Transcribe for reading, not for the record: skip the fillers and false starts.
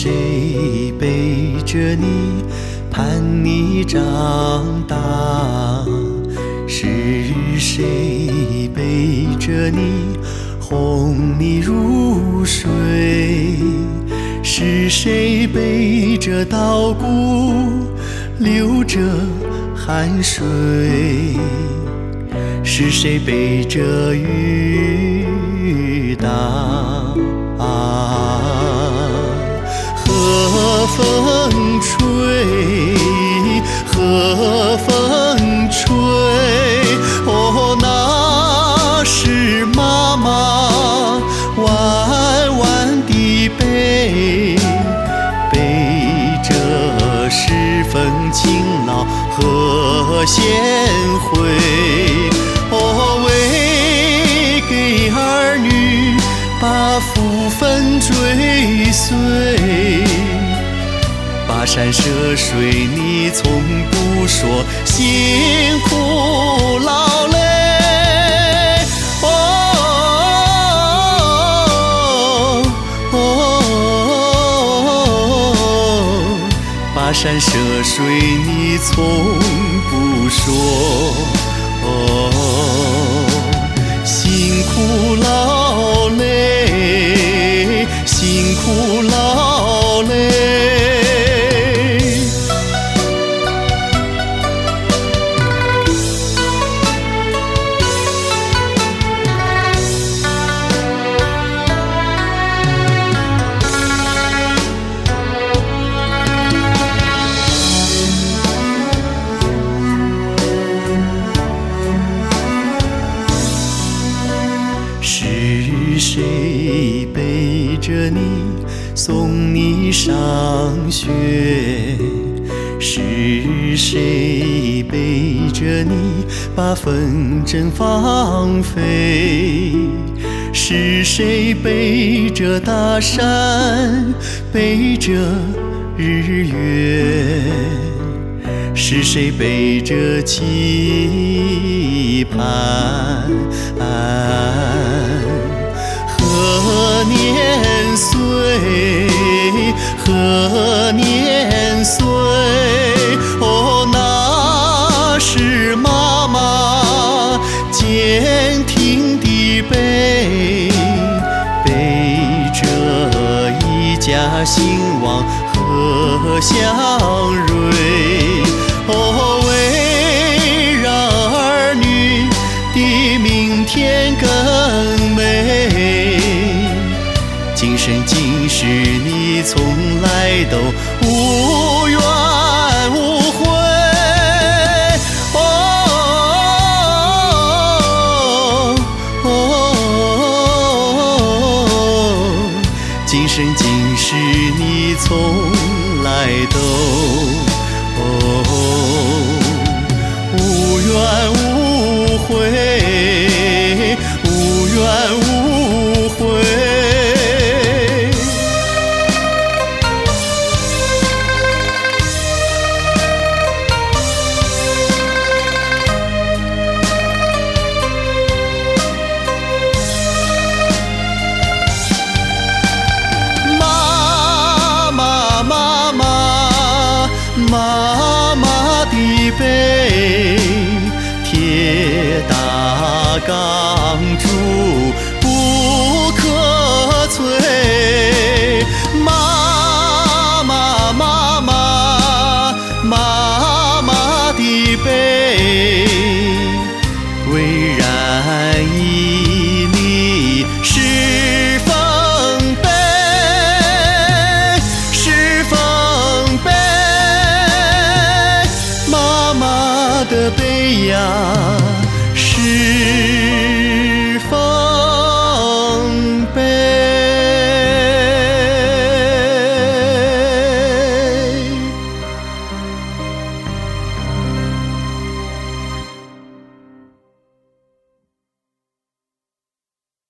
谁背着你盼你长大？是谁背着你哄你入睡？是谁背着稻谷流着汗水？是谁背着雨打？和风吹，和风吹，哦，那是妈妈弯弯的背，背着十分勤劳和贤惠，哦，为给儿女把福分追随，跋山涉水你从不说辛苦劳累。跋山涉水你从不说辛苦劳累，辛苦劳累。是谁背着你送你上学？是谁背着你把坟峥放飞？是谁背着大山，背着日月？是谁背着期盼？何年岁，何年岁，哦，那是妈妈坚挺的背，背着一家兴旺和祥瑞，哦，为让儿女的明天更美，今生今世你从来都无怨无悔。今生今世你从来都无怨无悔，无怨无悔。妈妈的背，铁打钢铸不可摧。妈妈的背，巍然屹立是丰碑，是丰碑。妈妈的背呀，是